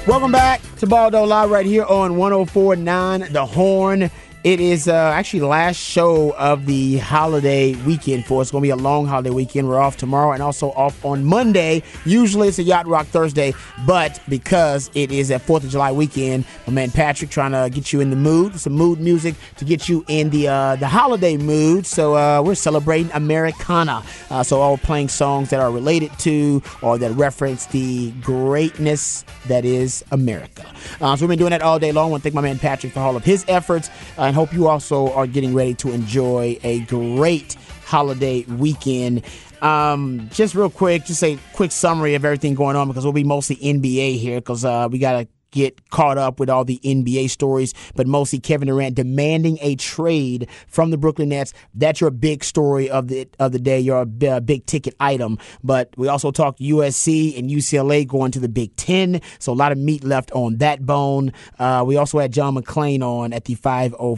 Welcome back to Baldo Live right here on 104.9 The Horn. It is actually the last show of the holiday weekend for us. It's going to be a long holiday weekend. We're off tomorrow and also off on Monday. Usually it's a Yacht Rock Thursday, but because it is a 4th of July weekend, my man Patrick trying to get you in the mood, some mood music to get you in the holiday mood. So we're celebrating Americana. So all playing songs that are related to or that reference the greatness that is America. So we've been doing that all day long. I want to thank my man Patrick for all of his efforts. And hope you also are getting ready to enjoy a great holiday weekend. Just real quick, just a quick summary of everything going on because we'll be mostly NBA here because we got to get caught up with all the NBA stories, but mostly Kevin Durant demanding a trade from the Brooklyn Nets. That's your big story of the day, your big ticket item. But we also talked USC and UCLA going to the Big Ten, so a lot of meat left on that bone. We also had John McClain on at the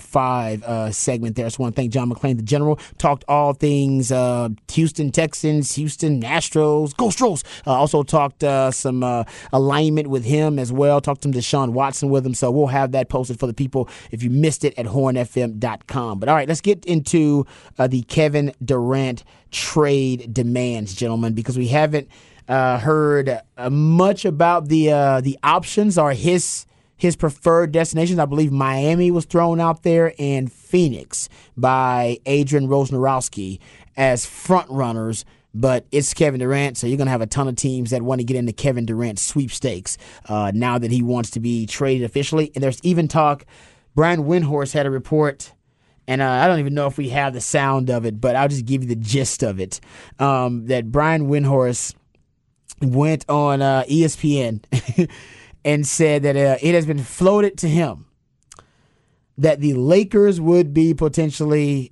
5:05 segment there. So I want to thank John McClain, the general. Talked all things Houston Texans, Houston Astros, Go Stros. Also talked some alignment with him as well. Talked to Deshaun Watson with him, so we'll have that posted for the people if you missed it at hornfm.com. But all right, let's get into the Kevin Durant trade demands, gentlemen, because we haven't heard much about the options or his preferred destinations. I believe Miami was thrown out there and Phoenix by Adrian Wojnarowski as front runners. But it's Kevin Durant, so you're going to have a ton of teams that want to get into Kevin Durant sweepstakes now that he wants to be traded officially. And there's even talk, Brian Windhorst had a report, and I don't even know if we have the sound of it, but I'll just give you the gist of it, that Brian Windhorst went on ESPN and said that it has been floated to him that the Lakers would be potentially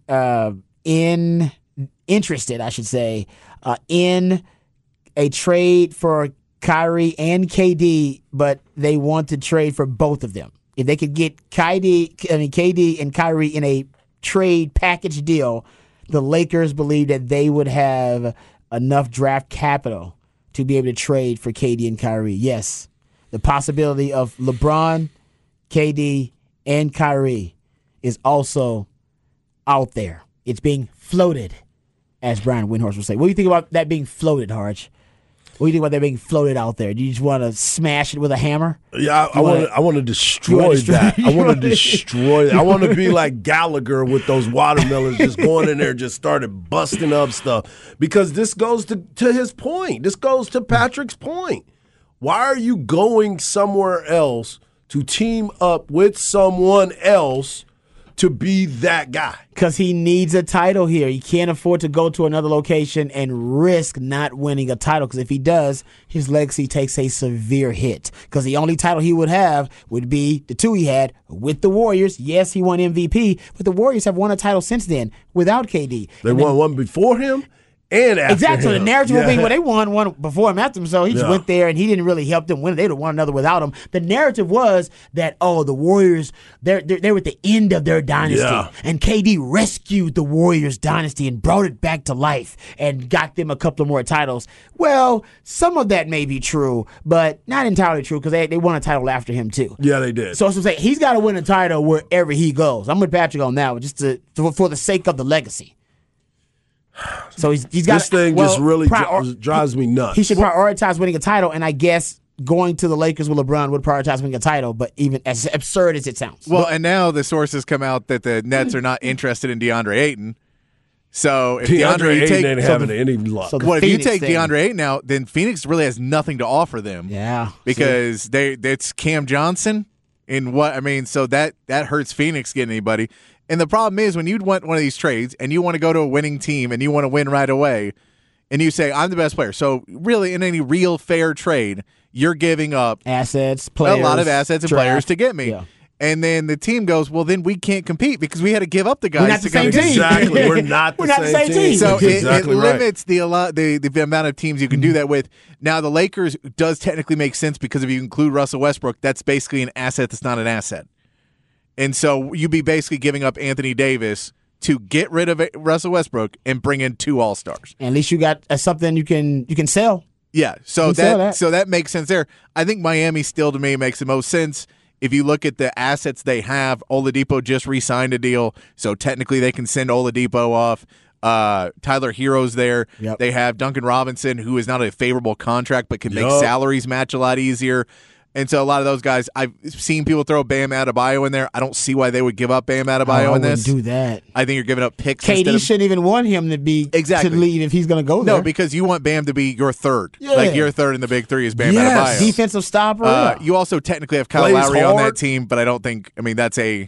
interested, I should say, in a trade for Kyrie and KD, but they want to trade for both of them. If they could get KD and Kyrie in a trade package deal, the Lakers believe that they would have enough draft capital to be able to trade for KD and Kyrie. Yes, the possibility of LeBron, KD, and Kyrie is also out there. It's being floated, as Brian Windhorst would say. What do you think about that being floated, Harge? What do you think about that being floated out there? Do you just want to smash it with a hammer? Yeah, I want to destroy that. I want to destroy it. I want to be like Gallagher with those watermelons, just going in there, just started busting up stuff. Because this goes to his point. This goes to Patrick's point. Why are you going somewhere else to team up with someone else to be that guy? Because he needs a title here. He can't afford to go to another location and risk not winning a title. Because if he does, his legacy takes a severe hit. Because the only title he would have would be the two he had with the Warriors. Yes, he won MVP, but the Warriors have won a title since then without KD. They won one before him and after exactly. him. So the narrative will be, well, they won one before him, after him, so he just went there and he didn't really help them win. They'd have won another without him. The narrative was that, the Warriors, they're at the end of their dynasty, and KD rescued the Warriors dynasty and brought it back to life and got them a couple more titles. Well, some of that may be true, but not entirely true because they won a title after him too. Yeah, they did. So I was saying he's got to win a title wherever he goes. I'm with Patrick on that one, just for the sake of the legacy. So he's got this thing just really drives me nuts. He should prioritize winning a title, and I guess going to the Lakers with LeBron would prioritize winning a title, but even as absurd as it sounds. Well, and now the sources come out that the Nets are not interested in DeAndre Ayton. So if DeAndre Ayton ain't having any luck. So if you take DeAndre Ayton out, then Phoenix really has nothing to offer them. Yeah. Because it's Cam Johnson so that hurts Phoenix getting anybody. And the problem is when you want one of these trades and you want to go to a winning team and you want to win right away and you say, I'm the best player. So really in any real fair trade, you're giving up assets, players, a lot of assets and players to get me. Yeah. And then the team goes, well, then we can't compete because we had to give up the guys. We're not the same team. Exactly. We're not the same team. So exactly it limits the amount of teams you can do that with. Now, the Lakers does technically make sense because if you include Russell Westbrook, that's basically an asset that's not an asset. And so you'd be basically giving up Anthony Davis to get rid of Russell Westbrook and bring in two All-Stars. And at least you got something you can sell. Yeah, so that makes sense there. I think Miami still, to me, makes the most sense. If you look at the assets they have, Oladipo just re-signed a deal, so technically they can send Oladipo off. Tyler Hero's there. Yep. They have Duncan Robinson, who is not a favorable contract, but can make salaries match a lot easier. And so a lot of those guys, I've seen people throw Bam Adebayo in there. I don't see why they would give up Bam Adebayo in this. I wouldn't do that. I think you're giving up picks. KD shouldn't even want him to be to leave if he's going to go there. No, because you want Bam to be your third. Yeah. Like your third in the big three is Bam Adebayo. Defensive stopper. You also technically have Kyle Lowry on that team, but I don't think. I mean, that's a.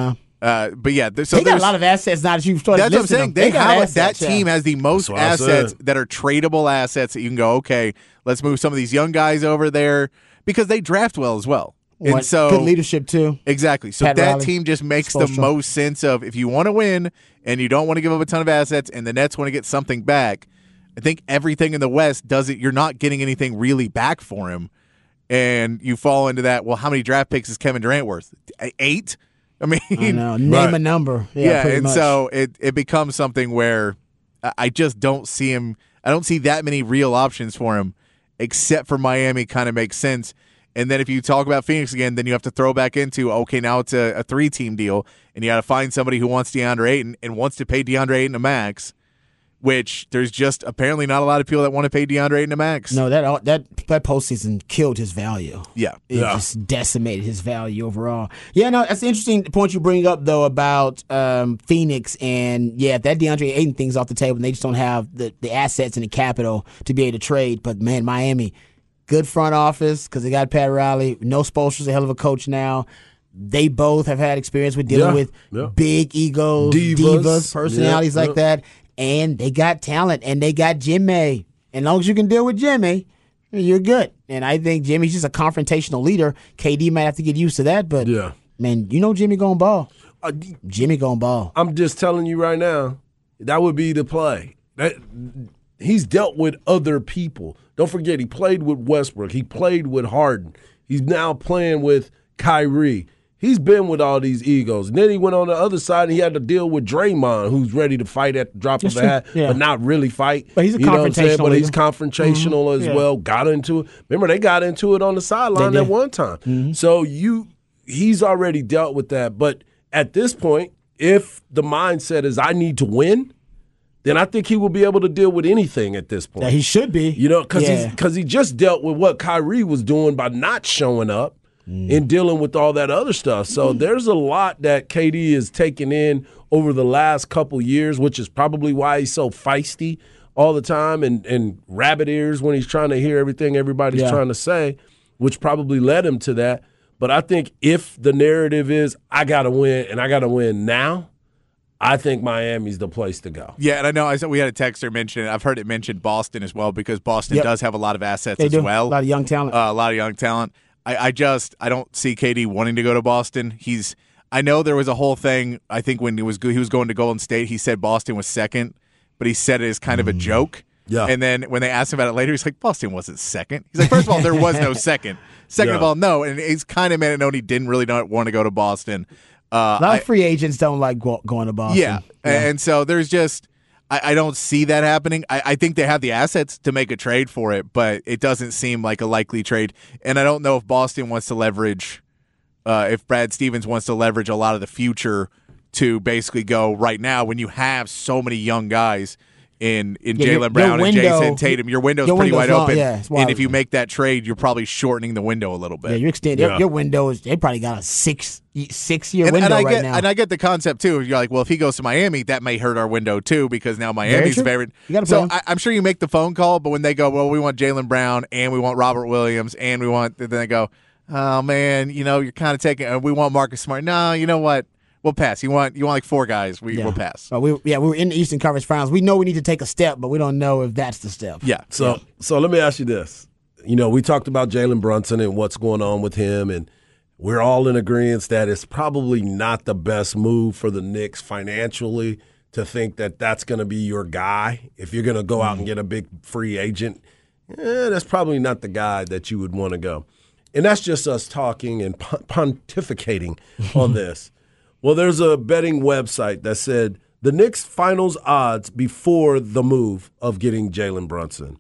But yeah, so they got a lot of assets now that you've started. That's what I'm saying. They have assets, that team has the most assets that are tradable assets that you can go. Okay, let's move some of these young guys over there. Because they draft well as well. And so good leadership too. Exactly. So that team just makes the most sense of if you want to win and you don't want to give up a ton of assets and the Nets want to get something back, I think everything in the West does it. You're not getting anything really back for him. And you fall into that, well, how many draft picks is Kevin Durant worth? 8? I mean, I know. Name a number. Yeah, and much. So it becomes something where I just don't see him. I don't see that many real options for him. Except for Miami kind of makes sense. And then if you talk about Phoenix again, then you have to throw back into, okay, now it's a 3-team deal, and you got to find somebody who wants DeAndre Ayton and wants to pay DeAndre Ayton a max, which there's just apparently not a lot of people that want to pay DeAndre Ayton a max. No, that postseason killed his value. Yeah. It just decimated his value overall. Yeah, no, that's an interesting point you bring up, though, about Phoenix. And, if that DeAndre Ayton thing's off the table and they just don't have the assets and the capital to be able to trade. But, man, Miami, good front office because they got Pat Riley. No Spoelstra's a hell of a coach now. They both have had experience with dealing with big egos, divas personalities like that. And they got talent, and they got Jimmy. And as long as you can deal with Jimmy, you're good. And I think Jimmy's just a confrontational leader. KD might have to get used to that, but, man, you know Jimmy going to ball. Jimmy going to ball. I'm just telling you right now, that would be the play. He's dealt with other people. Don't forget, he played with Westbrook. He played with Harden. He's now playing with Kyrie. He's been with all these egos. And then he went on the other side and he had to deal with Draymond, who's ready to fight at the drop of a hat, but not really fight. But he's a confrontational. But he's confrontational as well. Got into it. Remember, they got into it on the sideline at one time. So he's already dealt with that. But at this point, if the mindset is I need to win, then I think he will be able to deal with anything at this point. Yeah, he should be. Because he just dealt with what Kyrie was doing by not showing up. And dealing with all that other stuff. So there's a lot that KD is taking in over the last couple years, which is probably why he's so feisty all the time and rabbit ears when he's trying to hear everything everybody's trying to say, which probably led him to that. But I think if the narrative is I got to win and I got to win now, I think Miami's the place to go. Yeah, and I know we had a texter mention it. I've heard it mentioned Boston as well because Boston does have a lot of assets as well. A lot of young talent. I don't see KD wanting to go to Boston. I know there was a whole thing. I think when he was going to Golden State, he said Boston was second, but he said it as kind of a joke. Yeah. And then when they asked him about it later, he's like, Boston wasn't second. He's like, first of all, there was no second. Second of all, no. And he's kind of made it known he didn't really want to go to Boston. A lot of free agents don't like going to Boston. Yeah. And so there's just. I don't see that happening. I think they have the assets to make a trade for it, but it doesn't seem like a likely trade. And I don't know if Boston wants to leverage, if Brad Stevens wants to leverage a lot of the future to basically go right now when you have so many young guys in Jaylen Brown and Jason Tatum. Your window's pretty wide open. And if you make that trade, you're probably shortening the window a little bit. Yeah, you're extending your window. They probably got a six-year window right now. And I get the concept, too. You're like, well, if he goes to Miami, that may hurt our window, too, because now Miami's the favorite. So I'm sure you make the phone call, but when they go, well, we want Jaylen Brown, and we want Robert Williams, and then they go, oh, man, you're kind of taking – we want Marcus Smart. No, you know what? We'll pass. You want like 4 guys. We'll pass. We were in the Eastern Conference Finals. We know we need to take a step, but we don't know if that's the step. Yeah. So let me ask you this. We talked about Jalen Brunson and what's going on with him, and we're all in agreement that it's probably not the best move for the Knicks financially to think that that's going to be your guy. If you're going to go out and get a big free agent, that's probably not the guy that you would want to go. And that's just us talking and pontificating on this. Well, there's a betting website that said the Knicks finals odds before the move of getting Jalen Brunson.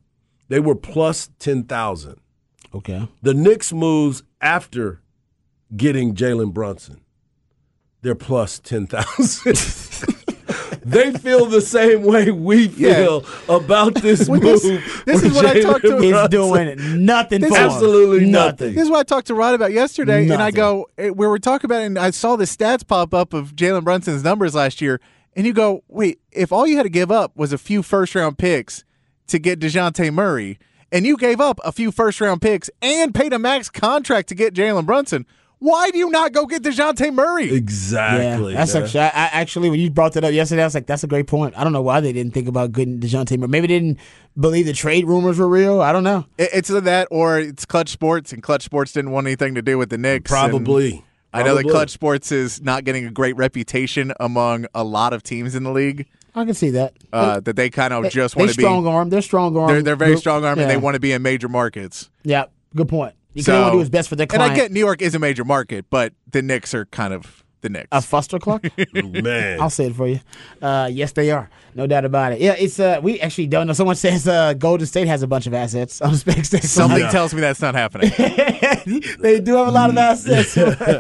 They were plus 10,000. Okay. The Knicks moves after getting Jalen Brunson. They're plus 10,000. They feel the same way we feel about this move. This is what I talked to. It's doing nothing for absolutely him. nothing. This is what I talked to Rod about yesterday, Nothing. and I go, we were talking about it, and I saw the stats pop up of Jalen Brunson's numbers last year, and you go, wait, if all you had to give up was a few first-round picks to get DeJounte Murray, and you gave up a few first-round picks and paid a max contract to get Jalen Brunson, why do you not go get DeJounte Murray? Exactly. Yeah, that's actually, I actually, when you brought that up yesterday, I was like, that's a great point. I don't know why they didn't think about getting DeJounte Murray. Maybe they didn't believe the trade rumors were real. I don't know. It's that, or it's Clutch Sports, and Clutch Sports didn't want anything to do with the Knicks. Probably. I know that Clutch Sports is not getting a great reputation among a lot of teams in the league. I can see that. That they kind of just want to be strong arm. They're strong arm. They're very strong arm, and Yeah. they want to be in major markets. Yeah, good point. You So- can want to do what's best for their client. And I get New York is a major market, but the Knicks are kind of the Knicks. A Fuster clock? Man. I'll say it for you. Yes, they are. No doubt about it. Yeah, it's we actually don't know. Someone says Golden State has a bunch of assets on the spec state. Something tells me that's not happening. They do have a lot of assets.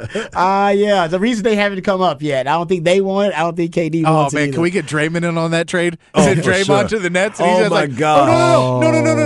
Yeah, the reason they haven't come up yet. I don't think they want it. I don't think KD Oh wants it. man, either. can we get Draymond in on that trade? Oh, Send for Draymond sure. to the Nets. And Oh, he's just my like, God. Oh,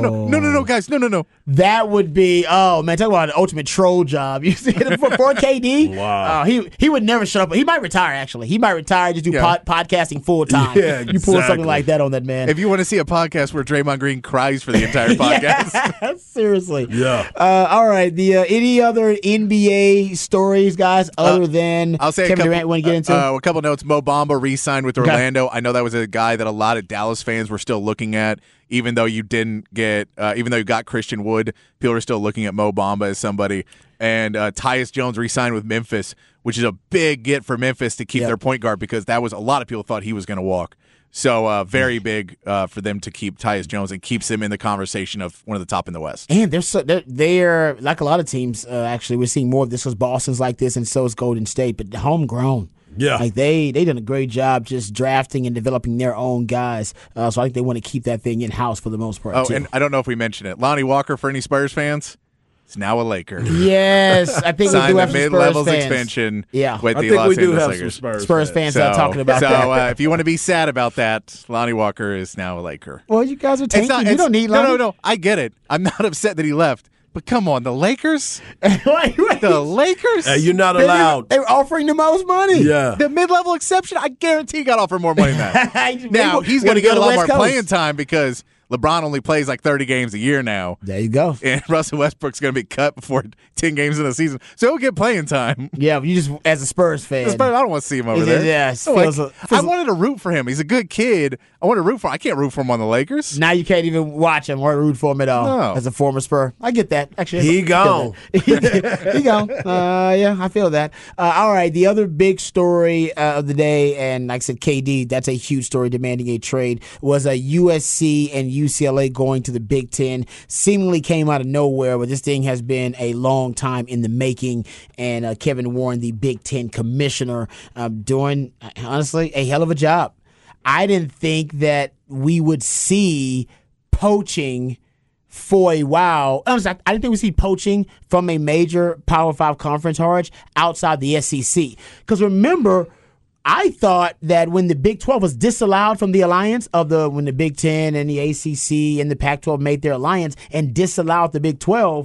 no, guys, no. That would be, oh man, talk about an ultimate troll job. You see it for KD? Wow. He would never shut up. He might retire, actually. He might retire, just do Yeah. podcasting full time. Yeah, You pull something exactly. like that on that man. If you want to see a podcast where Draymond Green cries for the entire podcast, Yeah, seriously. Yeah. All right. The any other NBA stories, guys, other than I'll say Kevin Durant? Want to get into? a couple notes. Mo Bamba re-signed with Orlando. I know that was a guy that a lot of Dallas fans were still looking at, even though you didn't get, even though you got Christian Wood, people are still looking at Mo Bamba as somebody. And Tyus Jones re-signed with Memphis, which is a big get for Memphis to keep their point guard, because that was a lot of people thought he was going to walk. So very big for them to keep Tyus Jones, and keeps him in the conversation of one of the top in the West. And they're like a lot of teams. Actually, we're seeing more of this because Boston's like this, and so is Golden State. But homegrown, Yeah. like they done a great job just drafting and developing their own guys. So I think they want to keep that thing in house for the most part. Oh, too. and I don't know if we mentioned it. Lonnie Walker, for any Spurs fans, is now a Laker. yes, I think we Signed do the have some Spurs mid-levels fans. expansion Yeah. with I the think Los we do Angeles have Lakers. some Spurs fans are talking about so, that. if you want to be sad about that, Lonnie Walker is now a Laker. Well, you guys are tanking. You don't need no, Lonnie. no. I get it. I'm not upset that he left. But come on, the Lakers? Wait. The Lakers? You're not allowed. They were offering the most money. Yeah. The mid-level exception, I guarantee he got offered more money than that. Now, Maybe he's going wanna to get go a to lot West more Coast. playing time because LeBron only plays like 30 games a year now. There you go. And Russell Westbrook's going to be cut before 10 games in the season. So he'll get playing time. Yeah, but you just as a Spurs fan. I don't want to see him over there. Yeah, it No, feels I wanted to root for him. He's a good kid. I want to root for him. I can't root for him on the Lakers. now you can't even watch him or root for him at all. No. As a former Spur, I get that. Actually, He I feel gone. that. He gone. Yeah, I feel that. All right, the other big story of the day, and like I said, KD, that's a huge story demanding a trade, was USC and UCLA going to the Big Ten. Seemingly came out of nowhere, but this thing has been a long time in the making. And Kevin Warren, the Big Ten commissioner, doing honestly a hell of a job. I didn't think that we would see poaching for a while. I didn't think we'd see poaching from a major Power 5 conference, Harge, outside the SEC. Because remember, I thought that when the Big 12 was disallowed from the alliance when the Big 10 and the ACC and the Pac-12 made their alliance and disallowed the Big 12,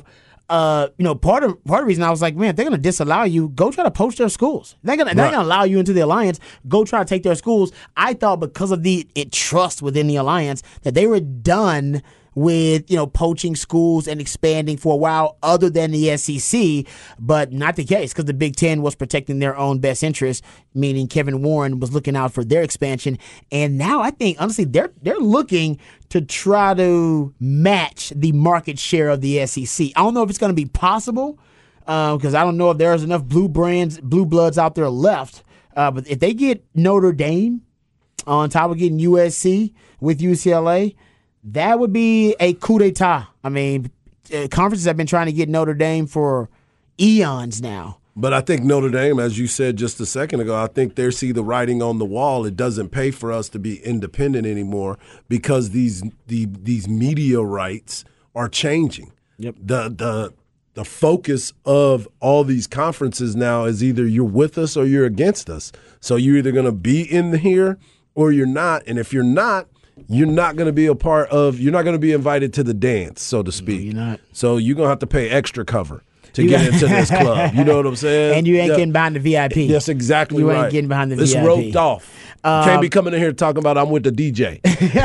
part of the reason I was like, man, if they're gonna disallow you, go try to poach their schools. They're not gonna allow you into the alliance. Go try to take their schools. I thought because of the trust within the alliance that they were done with poaching schools and expanding for a while, other than the SEC, but not the case because the Big Ten was protecting their own best interest, meaning Kevin Warren was looking out for their expansion, and now I think honestly they're looking to try to match the market share of the SEC. I don't know if it's going to be possible because I don't know if there's enough blue bloods out there left. But if they get Notre Dame on top of getting USC with UCLA, that would be a coup d'etat. I mean, conferences have been trying to get Notre Dame for eons now. But I think Notre Dame, as you said just a second ago, I think they see the writing on the wall. It doesn't pay for us to be independent anymore because these media rights are changing. Yep. The focus of all these conferences now is either you're with us or you're against us. So you're either going to be in here or you're not. And if you're not going to be you're not going to be invited to the dance, so to speak. No, you're not. So you're going to have to pay extra cover to get into this club. You know what I'm saying? And you ain't getting behind the VIP. That's exactly right. You ain't getting behind the it's VIP. It's roped off. Can't be coming in here talking about I'm with the DJ.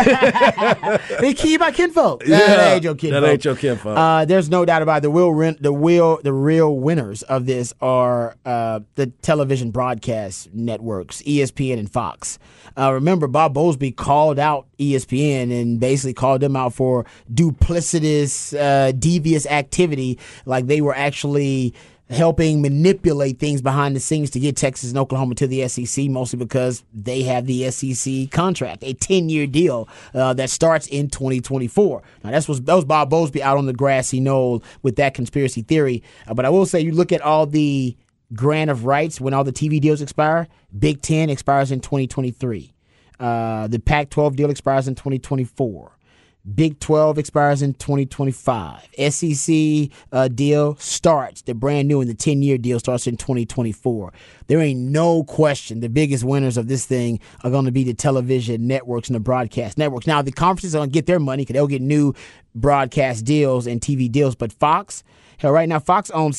They keep my kinfolk. Yeah, that ain't your kinfolk. That ain't your kinfolk. There's no doubt about it. The real winners of this are the television broadcast networks, ESPN and Fox. Remember, Bob Bowlesby called out ESPN and basically called them out for duplicitous, devious activity, like they were actually helping manipulate things behind the scenes to get Texas and Oklahoma to the SEC, mostly because they have the SEC contract, a 10-year deal that starts in 2024. Now, that was Bob Bowlesby out on the grassy knoll with that conspiracy theory. But I will say, you look at all the grant of rights when all the TV deals expire. Big Ten expires in 2023. The Pac-12 deal expires in 2024. Big 12 expires in 2025. SEC deal starts, the brand new, and the 10-year deal starts in 2024. There ain't no question the biggest winners of this thing are going to be the television networks and the broadcast networks. Now, the conferences are going to get their money because they'll get new broadcast deals and TV deals, but Fox, hell, right now, Fox owns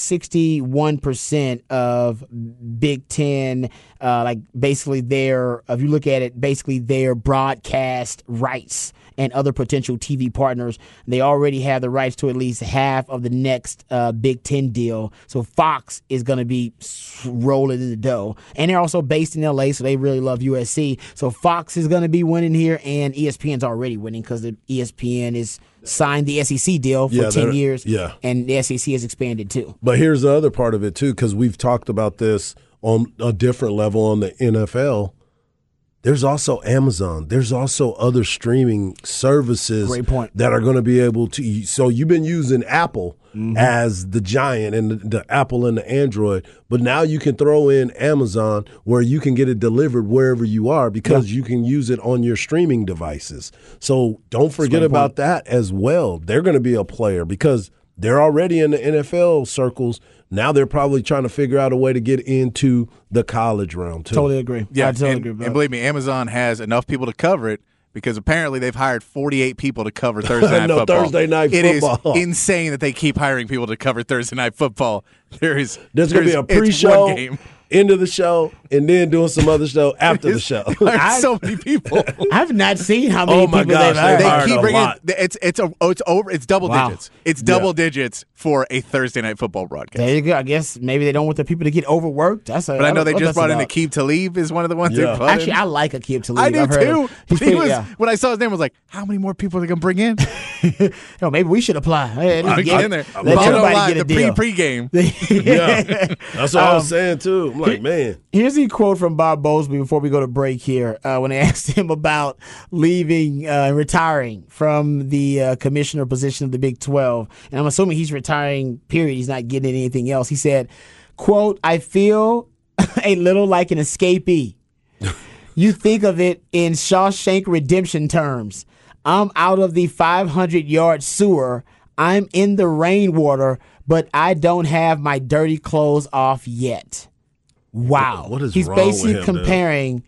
61% of Big Ten, like basically if you look at it, basically their broadcast rights and other potential TV partners. They already have the rights to at least half of the next Big Ten deal. So Fox is going to be rolling in the dough. And they're also based in L.A., so they really love USC. So Fox is going to be winning here, and ESPN's already winning because the ESPN is signed the SEC deal for 10 years, and the SEC has expanded too. But here's the other part of it too, because we've talked about this on a different level on the NFL. There's also Amazon. There's also other streaming services that are going to be able to. So you've been using Apple as the giant and the Apple and the Android, but now you can throw in Amazon where you can get it delivered wherever you are because you can use it on your streaming devices. So don't forget about that as well. They're going to be a player because they're already in the NFL circles. Now they're probably trying to figure out a way to get into the college realm, too. Totally agree. Yeah, I totally agree. Bro. And believe me, Amazon has enough people to cover it because apparently they've hired 48 people to cover Thursday Night Football. Thursday Night It Football. is insane that they keep hiring people to cover Thursday Night Football. There's going to be a pre-show, end of the show, and then doing some other show after the show. So many people. I've not seen how many people they've hired. They keep bringing it's double digits. It's double digits for a Thursday Night Football broadcast. There you go. I guess maybe they don't want the people to get overworked. But I know they just brought in Aqib Talib is one of the ones they brought in. Actually, I like Aqib Talib. I do too. When I saw his name, I was like, how many more people are they going to bring in? Maybe we should apply. Get in there. Let everybody get a deal. Pre-game. That's what I was saying, too. I'm like, man. Here's a quote from Bob Bowlesby before we go to break here when they asked him about leaving, retiring from the commissioner position of the Big 12. And I'm assuming he's retiring, period. He's not getting anything else. He said, quote, "I feel a little like an escapee. You think of it in Shawshank Redemption terms. I'm out of the 500-yard sewer. I'm in the rainwater, but I don't have my dirty clothes off yet." Wow. What is He's wrong basically with him, comparing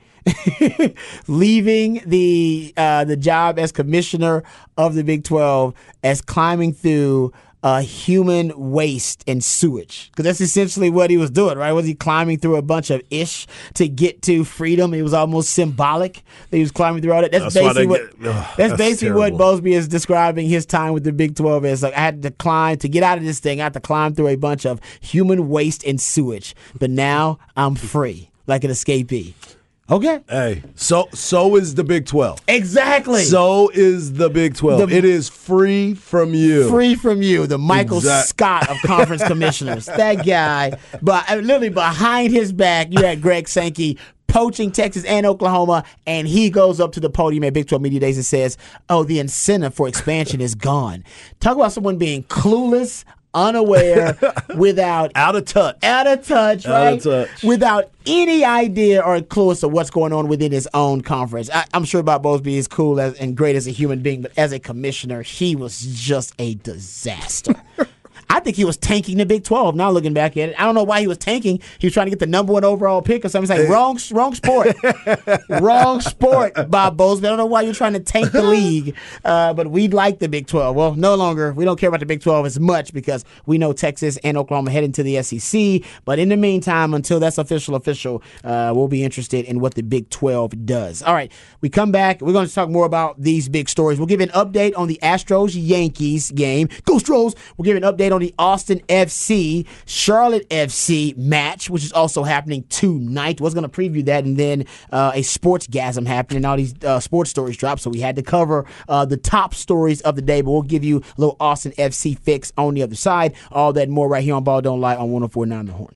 leaving the job as commissioner of the Big 12 as climbing through human waste and sewage. Because that's essentially what he was doing, right? Was he climbing through a bunch of ish to get to freedom? It was almost symbolic that he was climbing through all that. That's basically what Bowlesby is describing his time with the Big 12 as. Like, I had to climb to get out of this thing. I had to climb through a bunch of human waste and sewage. But now I'm free, like an escapee. Okay. Hey, so is the Big 12. Exactly. So is the Big 12. It is free from you. Free from you, the Michael Scott of conference commissioners. That guy, but literally behind his back, you had Greg Sankey poaching Texas and Oklahoma, and he goes up to the podium at Big 12 Media Days and says, "Oh, the incentive for expansion is gone." Talk about someone being clueless, unaware, without out of touch, right? Without any idea or clue as to what's going on within his own conference. I'm sure Bob Bowlesby is cool and great as a human being, but as a commissioner, he was just a disaster. I think he was tanking the Big 12. Now looking back at it, I don't know why he was tanking. He was trying to get the number 1 overall pick or something. It's like wrong sport, wrong sport. Bob Bowlesby. I don't know why you're trying to tank the league, but we like the Big 12. Well, no longer. We don't care about the Big 12 as much because we know Texas and Oklahoma heading to the SEC. But in the meantime, until that's official, we'll be interested in what the Big 12 does. All right, we come back. We're going to talk more about these big stories. We'll give an update on the Astros-Yankees game. Go Stros! We'll give an update on the Austin FC Charlotte FC match, which is also happening tonight. Was going to preview that, and then a sports gasm happening. All these sports stories drop, so we had to cover the top stories of the day. But we'll give you a little Austin FC fix on the other side. All that and more right here on Ball Don't Lie on 104.9 The Horn.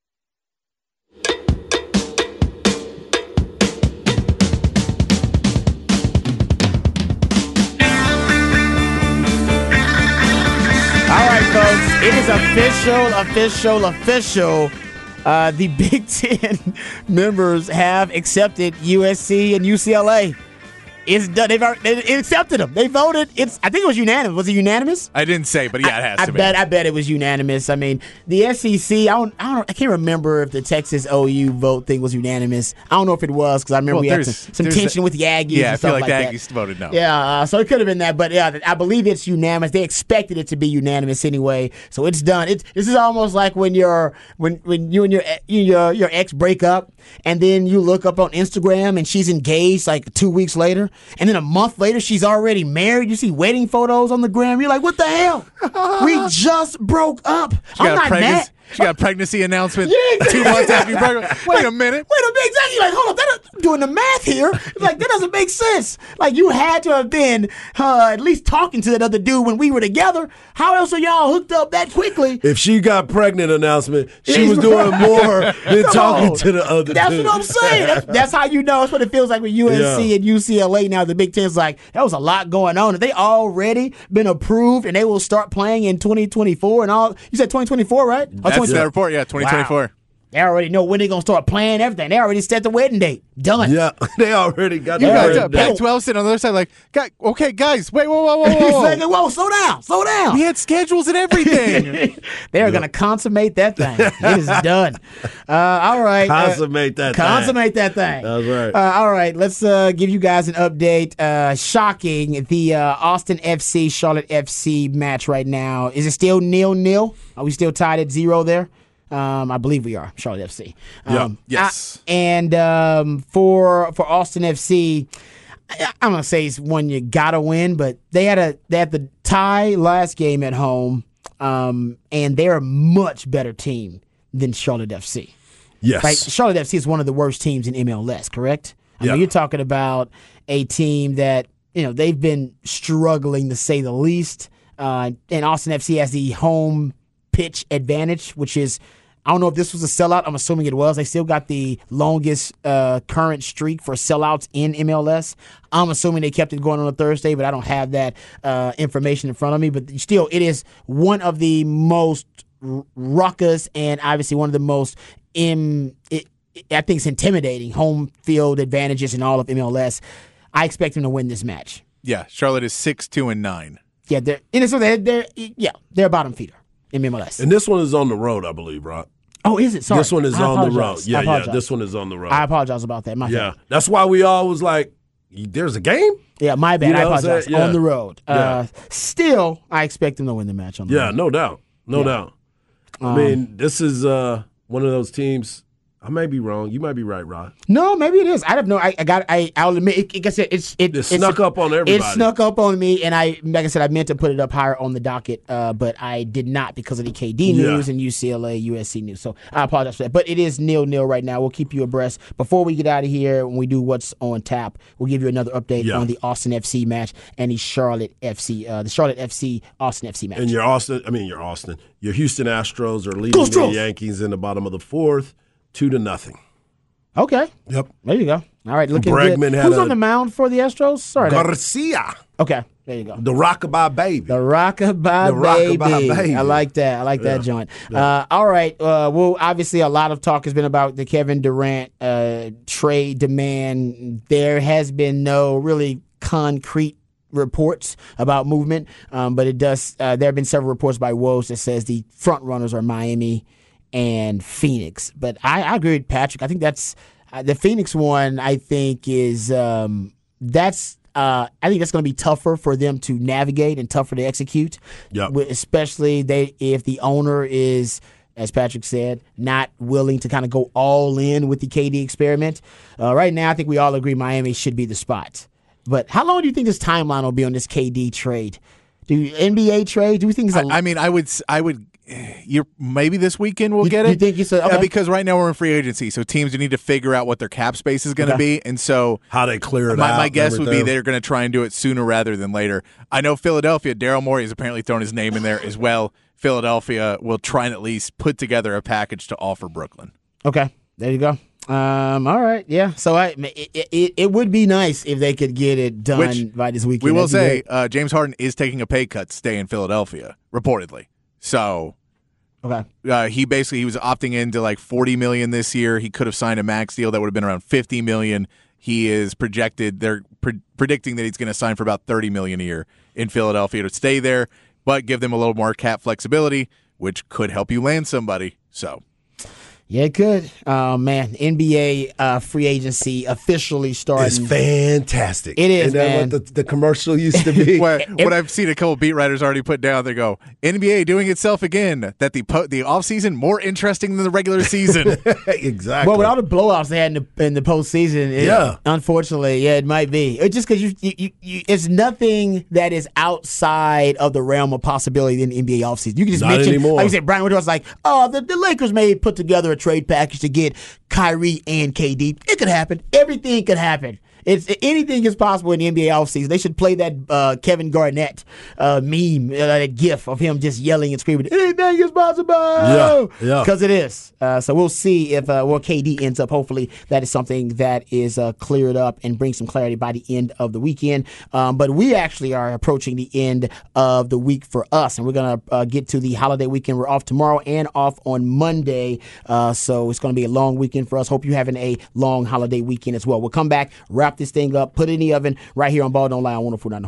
All right, folks, it is official. The Big Ten members have accepted USC and UCLA. It's done. They accepted them. They voted. I think it was unanimous. Was it unanimous? I didn't say, but yeah, it has to be. I bet it was unanimous. I mean, the SEC. I can't remember if the Texas OU vote thing was unanimous. I don't know if it was because I remember we had some tension with the Aggies. Yeah, and stuff I feel like the that. Aggies voted no. Yeah, so it could have been that, but yeah, I believe it's unanimous. They expected it to be unanimous anyway, so it's done. This is almost like when you and your ex break up, and then you look up on Instagram and she's engaged like 2 weeks later. And then a month later, she's already married. You see wedding photos on the gram. You're like, what the hell? We just broke up. I'm not mad. She got a pregnancy announcement Yeah, 2 months after you broke up. Wait a minute. Exactly. Like, hold up. I'm doing the math here. It's like, that doesn't make sense. Like, you had to have been at least talking to that other dude when we were together. How else are y'all hooked up that quickly? If she got pregnant announcement, she was doing more than talking to the other That's dude. what I'm saying. That's how you know. That's what it feels like with UNC and UCLA now. The Big Ten's like, there was a lot going on. If they already been approved and they will start playing in 2024 and all. You said 2024, right? That's the report, yeah, 2024. Wow. They already know when they're going to start playing everything. They already set the wedding date. Done. Yeah, they already got the wedding date. Pac-12 sitting on the other side like, okay, guys, wait, whoa. Like, whoa, slow down. We had schedules and everything. They're going to consummate that thing. It is done. All right. Consummate that thing. That's right. All right, let's give you guys an update. Shocking, the Austin FC, Charlotte FC match right now. Is it still 0-0? Are we still tied at 0 there? I believe we are, Charlotte FC. Yes. For Austin FC, I'm gonna say it's one you gotta win, but they had the tie last game at home, and they're a much better team than Charlotte FC. Yes. Right? Charlotte FC is one of the worst teams in MLS, correct? I mean, you're talking about a team that they've been struggling to say the least, and Austin FC has the home pitch advantage, which is. I don't know if this was a sellout. I'm assuming it was. They still got the longest current streak for sellouts in MLS. I'm assuming they kept it going on a Thursday, but I don't have that information in front of me. But still, it is one of the most ruckus and obviously one of the most, I think it's intimidating home field advantages in all of MLS. I expect them to win this match. Yeah, Charlotte is 6-2-9. Yeah, they're a bottom feeder in MLS. And this one is on the road, I believe, right? Oh, is it? Sorry. This one is on the road. Yeah, this one is on the road. I apologize about that. My fault. That's why we all was like, there's a game? Yeah, my bad. I apologize. Yeah. On the road. Still, I expect them to win the match on the road. Yeah, no doubt. No doubt. I mean, this is one of those teams. I may be wrong. You might be right, Rod. No, maybe it is. I don't know. I'll admit. It snuck up on everybody. It snuck up on me, and like I said, I meant to put it up higher on the docket, but I did not because of the KD news and UCLA, USC news. So I apologize for that. But it is 0-0 right now. We'll keep you abreast. Before we get out of here, when we do what's on tap, we'll give you another update on the Austin FC match and the Charlotte FC Austin FC match. And your Houston Astros are leading the Yankees in the bottom of the fourth. 2-0. Okay. Yep. There you go. All right, looking Bregman good. Who's on the mound for the Astros? Sorry. Garcia. Okay, there you go. The Rockabye Baby. The Rockabye Baby. I like that. I like that joint. Yeah. All right. Well, obviously, a lot of talk has been about the Kevin Durant trade demand. There has been no really concrete reports about movement, but it does. There have been several reports by Woj that says the front runners are Miami and Phoenix. But I agree with Patrick. I think that's the Phoenix one. I think is that's. I think that's going to be tougher for them to navigate and tougher to execute. Yep. Especially if the owner is, as Patrick said, not willing to kind of go all in with the KD experiment. Right now, I think we all agree Miami should be the spot. But how long do you think this timeline will be on this KD trade? NBA trade? Do you think it's I would. Maybe this weekend we'll get it. You think it's okay? Because right now we're in free agency, so teams need to figure out what their cap space is going to be, and so how they clear it out. My My guess would be they're going to try and do it sooner rather than later. I know Philadelphia. Daryl Morey has apparently thrown his name in there as well. Philadelphia will try and at least put together a package to offer Brooklyn. Okay, there you go. All right, yeah. So it would be nice if they could get it done by this weekend. We will say James Harden is taking a pay cut to stay in Philadelphia, reportedly. So, okay, he was opting into like $40 million this year. He could have signed a max deal that would have been around $50 million. He is projected. They're predicting that he's going to sign for about $30 million a year in Philadelphia to stay there, but give them a little more cap flexibility, which could help you land somebody. So. Yeah, it could. Man, NBA free agency officially starting. It's fantastic. It is, Isn't that what the commercial used to be? What I've seen a couple beat writers already put down, they go, NBA doing itself again, that the offseason more interesting than the regular season. Exactly. Well, with all the blowouts they had in the postseason, unfortunately, it might be. It's just because it's nothing that is outside of the realm of possibility in the NBA offseason. You can just mention, anymore. Like you said, Brian Woodward's like, the Lakers may put together a trade package to get Kyrie and KD. It could happen. Everything could happen. Anything is possible in the NBA offseason. They should play that Kevin Garnett meme, that gif of him just yelling and screaming, anything is possible! Yeah. Because it is. So we'll see if where KD ends up. Hopefully that is something that is cleared up and brings some clarity by the end of the weekend. But we actually are approaching the end of the week for us, and we're going to get to the holiday weekend. We're off tomorrow and off on Monday. So it's going to be a long weekend for us. Hope you're having a long holiday weekend as well. We'll come back, wrap this thing up, put it in the oven right here on Ball Don't Lie on 104.9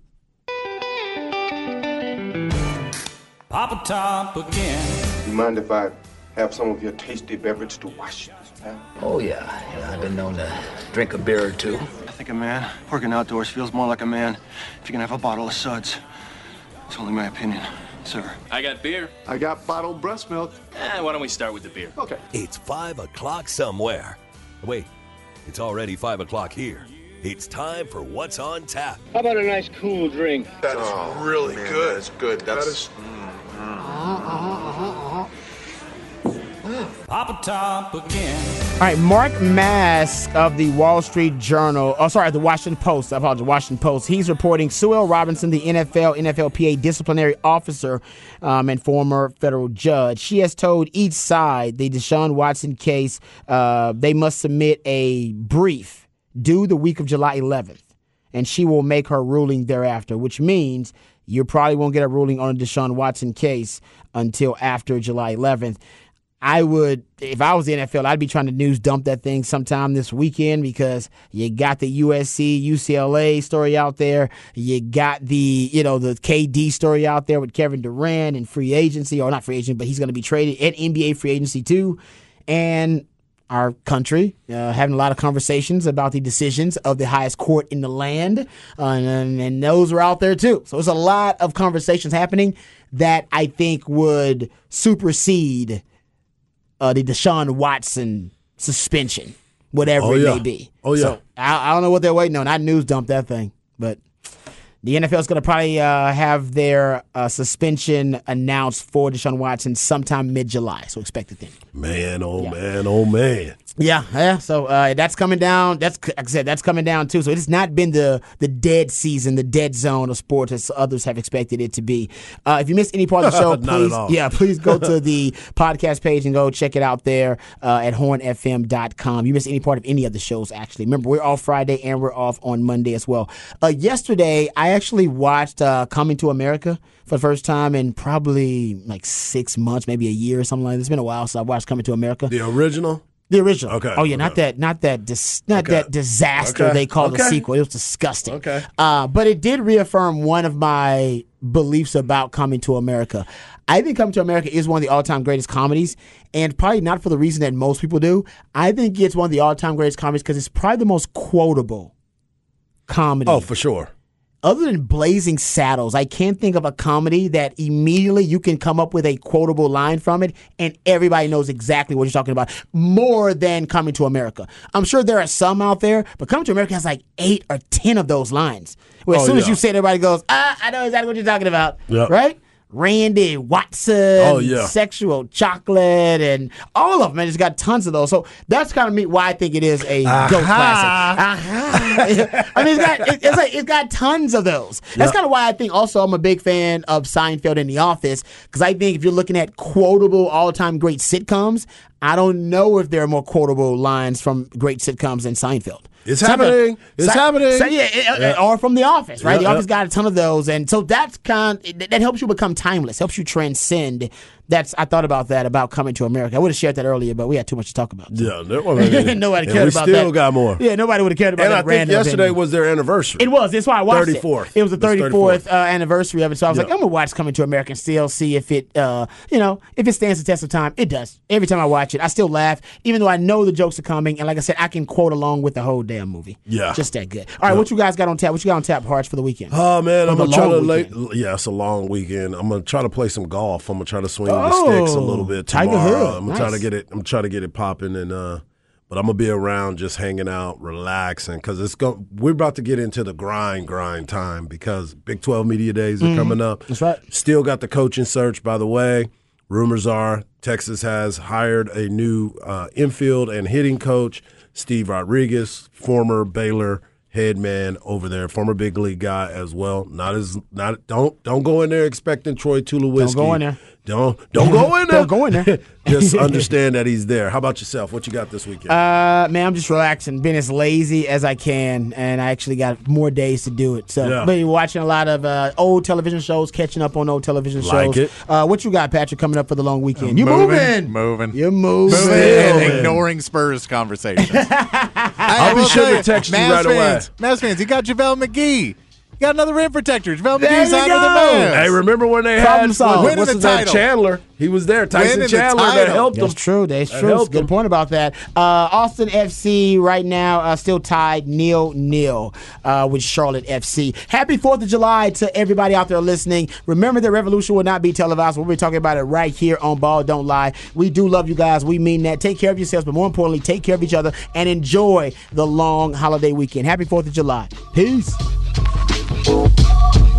The Horn. Papa Top again. You mind if I have some of your tasty beverage to wash this down? Oh, yeah. I've been known to drink a beer or two. I think a man working outdoors feels more like a man if you can have a bottle of suds. It's only my opinion, sir. I got beer. I got bottled breast milk. Why don't we start with the beer? Okay. It's 5 o'clock somewhere. Wait, it's already 5 o'clock here. It's time for What's on Tap. How about a nice cool drink? That is really good. That's good. Papa Top again. All right, Mark Mask of the Wall Street Journal, the Washington Post, Washington Post. He's reporting Sue L. Robinson, the NFLPA disciplinary officer and former federal judge. She has told each side the Deshaun Watson case they must submit a brief due the week of July 11th, and she will make her ruling thereafter, which means you probably won't get a ruling on the Deshaun Watson case until after July 11th. If I was the NFL, I'd be trying to news dump that thing sometime this weekend because you got the USC, UCLA story out there. You got the KD story out there with Kevin Durant and free agency, or not free agent, but he's going to be traded at NBA free agency too. And our country having a lot of conversations about the decisions of the highest court in the land, and those are out there too. So there's a lot of conversations happening that I think would supersede the Deshaun Watson suspension, whatever it may be. Oh, yeah. So I don't know what they're waiting on. I news dump that thing. But the NFL is going to probably have their suspension announced for Deshaun Watson sometime mid-July. So expect it then. Man, oh man, oh man. Yeah. So that's coming down. Like I said, that's coming down too. So it's not been the dead season, the dead zone of sports as others have expected it to be. If you missed any part of the show, please go to the podcast page and go check it out there at hornfm.com. You missed any part of any of the shows, actually. Remember, we're off Friday and we're off on Monday as well. Yesterday, I actually watched Coming to America for the first time in probably like 6 months, maybe a year or something like that. It's been a while since I watched Coming to America. The original? The original. Okay. Oh yeah, not that disaster they call the sequel. It was disgusting. Okay. But it did reaffirm one of my beliefs about Coming to America. I think Coming to America is one of the all-time greatest comedies, and probably not for the reason that most people do. I think it's one of the all-time greatest comedies because it's probably the most quotable comedy. Oh, for sure. Other than Blazing Saddles, I can't think of a comedy that immediately you can come up with a quotable line from it and everybody knows exactly what you're talking about, more than Coming to America. I'm sure there are some out there, but Coming to America has like 8 or 10 of those lines. Where as soon as you say it, everybody goes, I know exactly what you're talking about. Yep. Right? Randy Watson, Sexual Chocolate, and all of them. And it's got tons of those. So that's kind of why I think it is a GOAT classic. I mean, it's got tons of those. That's kind of why I think also I'm a big fan of Seinfeld and The Office, because I think if you're looking at quotable all-time great sitcoms, I don't know if there are more quotable lines from great sitcoms than Seinfeld. It's happening. It's happening. So or from The Office, right? The Office got a ton of those, and so that helps you become timeless, helps you transcend. I thought about that about Coming to America. I would have shared that earlier, but we had too much to talk about. Yeah, nobody cared about that. We still got more. Yeah, nobody would have cared about that. And I think yesterday was their anniversary. It was. That's why I watched 34th. It was the 34th anniversary of it. So I was like, I'm gonna watch Coming to America and still see if it, if it stands the test of time. It does. Every time I watch it, I still laugh, even though I know the jokes are coming. And like I said, I can quote along with the whole damn movie. Yeah, just that good. All right, what you guys got on tap? What you got on tap, Harsh, for the weekend? Oh man, I'm gonna try to. Yeah, it's a long weekend. I'm gonna try to play some golf. I'm gonna try to swing the sticks a little bit tomorrow. Tiger Hood. I'm gonna try to get it. I'm trying to get it popping, and but I'm gonna be around just hanging out, relaxing, because we're about to get into the grind time because Big 12 Media Days are coming up. That's right. Still got the coaching search, by the way. Rumors are Texas has hired a new infield and hitting coach, Steve Rodriguez, former Baylor head man over there, former big league guy as well. Don't go in there expecting Troy Tulowitzki. Don't go in there. Don't go in there. Don't go in there. Just understand that he's there. How about yourself? What you got this weekend? Man, I'm just relaxing, being as lazy as I can, and I actually got more days to do it. So, but watching a lot of old television shows, catching up on old television shows. It. What you got, Patrick, coming up for the long weekend? You're moving. You're moving. And ignoring Spurs conversations. I'll be sure to text you right away. Mavs fans, you got JaVale McGee. You got another rim protector. JaVale There McGee's you on go. with the Mavs. Hey, remember when they Problem had solved. what's Winning his the name? title. Chandler? He was there. Tyson Winning the Chandler that title. helped him. That's true. That's true. Good point about that. Austin FC right now still tied 0-0 with Charlotte FC. Happy 4th of July to everybody out there listening. Remember that Revolution will not be televised. We'll be talking about it right here on Ball Don't Lie. We do love you guys. We mean that. Take care of yourselves, but more importantly, take care of each other and enjoy the long holiday weekend. Happy 4th of July. Peace.